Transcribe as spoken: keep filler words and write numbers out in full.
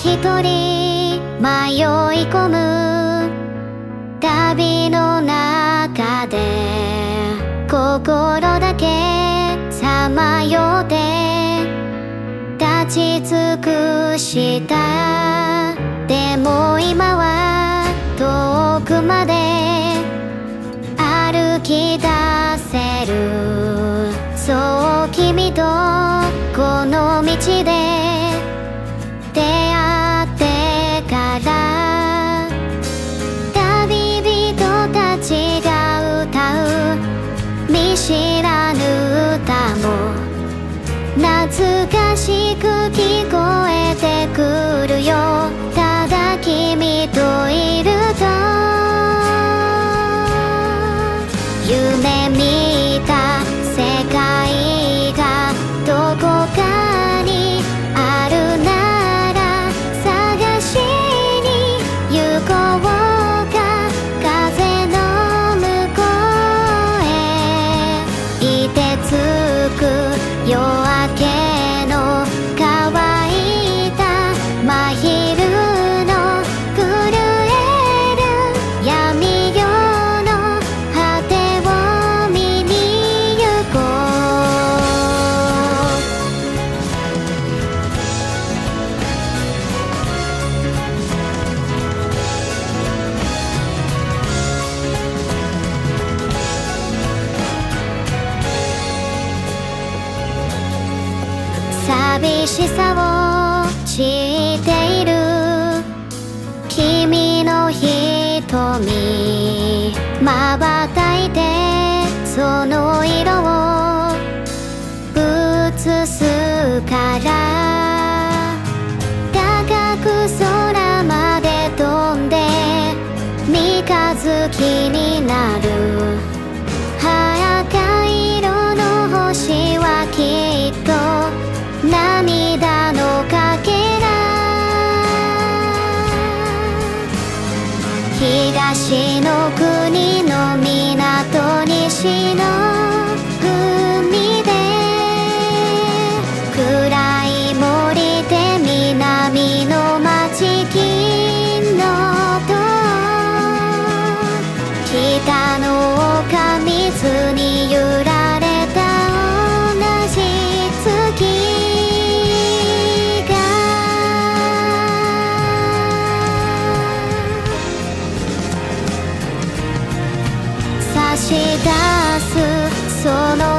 一人迷い込む旅の中で心だけさまよって立ち尽くしたでも今は遠くまで歩き出せるそう君とこの道で出会ってから旅人たちが歌う見知らぬ歌も懐かしく聞こえてくるよただ君といると夢見た世界がどこかにあるなら探しに行こうか風の向こうへ凍てつく夜明けの乾いた真昼の震える闇夜の果てを見に行こ寂しさを知っている君の瞳瞬いてその色を映すから高く空まで飛んで三日月になる赤色の星はきっと涙のかけら東の国の港西の海で暗い森で南の町金のと北の丘水に揺られた同じ月差し出すその